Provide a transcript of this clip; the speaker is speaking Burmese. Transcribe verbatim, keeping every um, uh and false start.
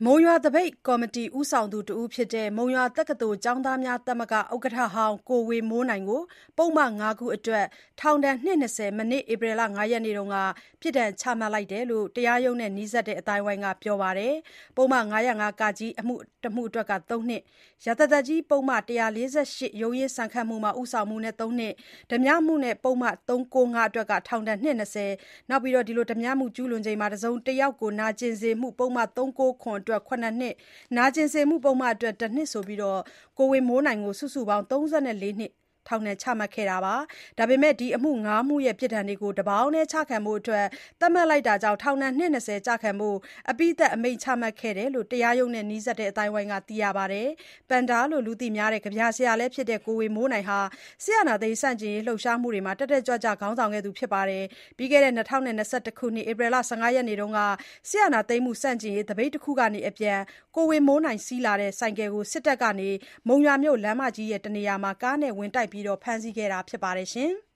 မုံရွာသပိတ်ကော်မတီဦးဆောင်သူတဦးဖြစ်တဲ့မုံရွာတက္ကသိုလ်ကျောင်းသားများသမဂ္ဂဥက္ကဋ္ဌဟောင်းကိုဝေမိုးနိုင်ကိုပုဒ်မ ၅ ခုအတွက် ထောင်ဒဏ်နှစ် ၂၀ မနေ့ ဧပြီလ ၅ ရက်နေ့က ပြစ်ဒဏ်ချမှတ်လိုက်တယ်လို့ တရားရုံးနဲ့နီးစပ်တဲ့အသိုင်းအဝိုင်းကပြောပါတယ်။ ပုဒ်မ ၅၀၅ (က) အမှုတမှုအတွက် သုံးနှစ်၊ ရာဇသတ်ကြီးပုဒ်မ ၁၄၈ ရုန်းရင်းဆန်ခတ်မှုမှာဦးဆောင်မှုနဲ့ သုံးနှစ်၊ ဓါးပြမှုနဲ့ပုဒ်မ ၃၉၅ အတွက် ထောင်ဒဏ်နှစ် ၂၀၊ ဓါးပြမှုကျူးလွန်ချိန်မှာ တစုံတယောက်ကိုနာကျင်စေမှု ပုဒ်မ ၃၉၇ အတွက် ခုနစ်နှစ်၊ နာကျင်စေမှုပုဒ်မအတွက် တနှစ်တို့နဲ့ ကိုဝေမိုးနိုင်ကို စုစုပေါင်း ၃၄ နှစ် ထောင်ဒဏ်ချမှတ်ခဲ့တာပါ။ ဒါပေမဲ့ ဒီအမှု ၅ မှုရဲ့ ပြစ်ဒဏ်တွေကို တပေါင်းတည်းချခံဖို့ သတ်မှတ်လိုက်တာကြောင့် ထောင်ဒဏ်နှစ် ၂၀ ကျခံဖို့ အပြီးသတ်အမိန့်ချမှတ်ခဲ့တယ်လို့ တရားရုံးနဲ့နီးစပ်တဲ့အသိုင်းအဝိုင်းကသိရပါတယ်။ ပန်ဒါလို့လူသိများတဲ့ ကဗျာဆရာလည်းဖြစ်တဲ့ ကိုဝေမိုးနိုင်ဟာ စစ်အာဏာသိမ်းဆန့်ကျင်ရေးလှုပ်ရှားမှုတွေမှာ တက်တက်ကြွကြွခေါင်းဆောင်ခဲ့သူဖြစ်ပါတယ်။ ပြီးခဲ့တဲ့ ၂၀၂၁ ခုနှစ် ဧပြီလ ၁၅ ရက်နေ့က စစ်အာဏာသိမ်းမှုဆန့်ကျင်ရေး သပိတ်တခုကနေအပြန် ကိုဝေမိုးနိုင်စီးလာတဲ့ဆိုင်ကယ်ကို စစ်တပ်က မုံရွာမြို့လမ်းမကြီးတနေရာမှာ ကားနဲ့ဝင်တိုက်ပြီး ဖမ်းဆီးခဲ့တာဖြစ်ပါတယ်။